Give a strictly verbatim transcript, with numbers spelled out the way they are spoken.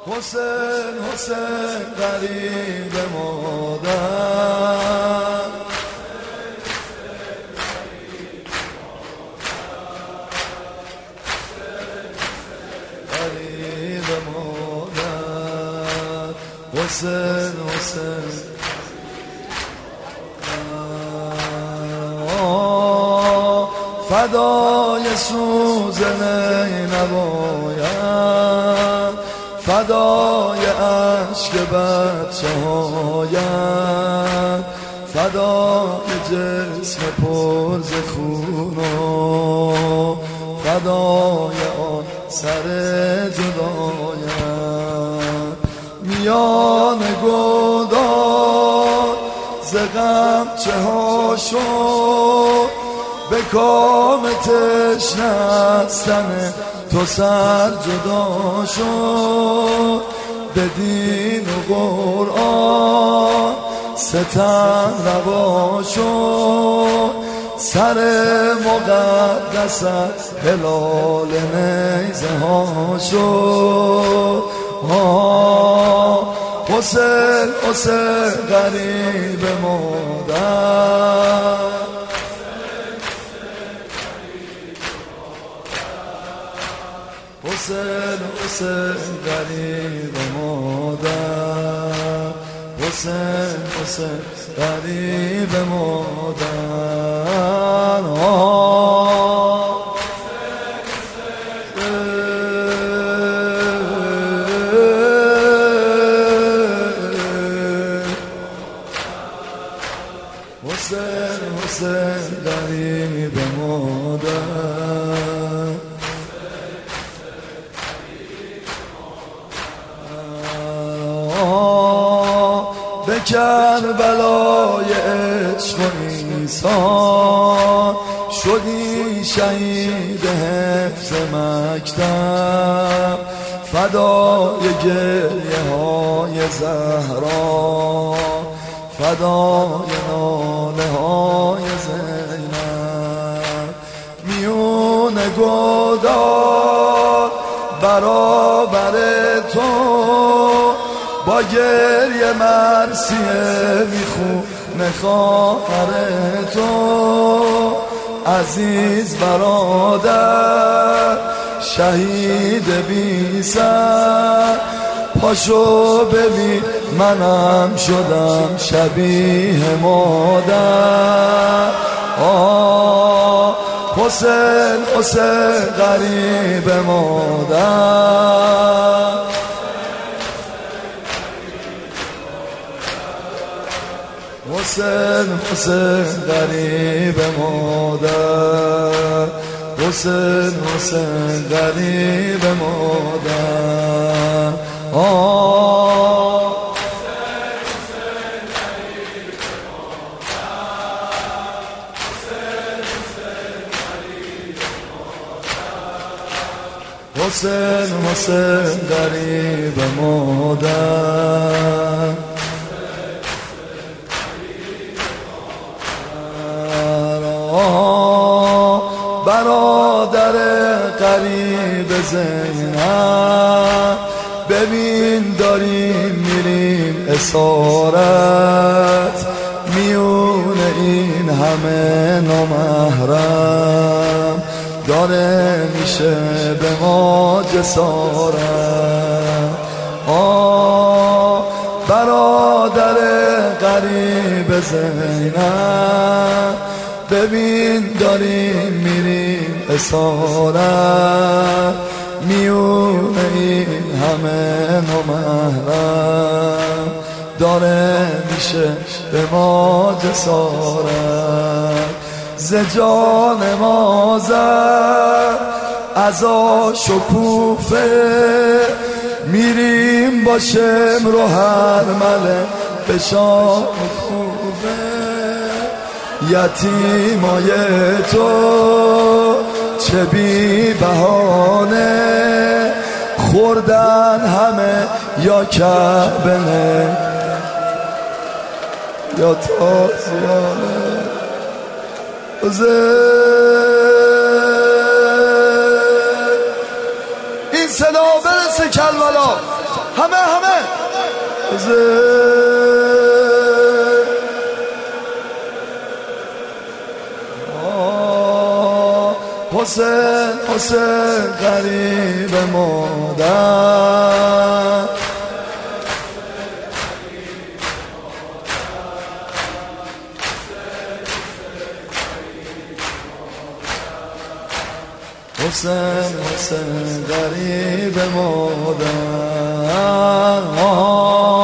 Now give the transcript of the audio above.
حسین حسین غریب مادر، غریب مادر، حسین حسین فدای سوزن نباید، فدای عشق بچه هایم، فدای جسم پر ز خون و فدای آن سر جدایم. میان گودار ز غم چه ها شد، به کام تشنستن تو سر جدا شد. به دین و قرآن ستم روا شد، سر مقدس هلال نیزه ها شد. حسین حسین غریب مادر، حسین حسین غریب مادر، حسین حسین غریب مادر. حسین حسین غریب مادر، به کربلای عشق و نیسان شدی شهید حفظ مکتب. فدای گریه های زهرا، فدای ناله های زینب. میون گودار برابر تو با گریه مرثیه میخونه خواهر تو. عزیز برادر شهید بی سر، پاشو ببین منم شدم شبیه مادر. آه حسین حسین غریب مادر، حسین حسین غریب مادر، حسین حسین غریب مادر. آه حسین حسین غریب مادر، برادر قریب زینب. ببین داریم میریم اسارت، میون این همه نامحرم داره میشه به ما جسارت. آه برادر قریب زینب، ببین داریم میریم اسارت، میون این همه نامحرم داره میشه به ما جسارت. ز جان ما زد عزا شکوفه، میریم با شمر و هرمله به شام کوفه. یتیمای تو چه بی بهانه، خوردن همه یا کعبه یا تازیانه. این صدا برسه کربلا. همه همه حسین حسین غریب مادر حسین حسین غریب مادر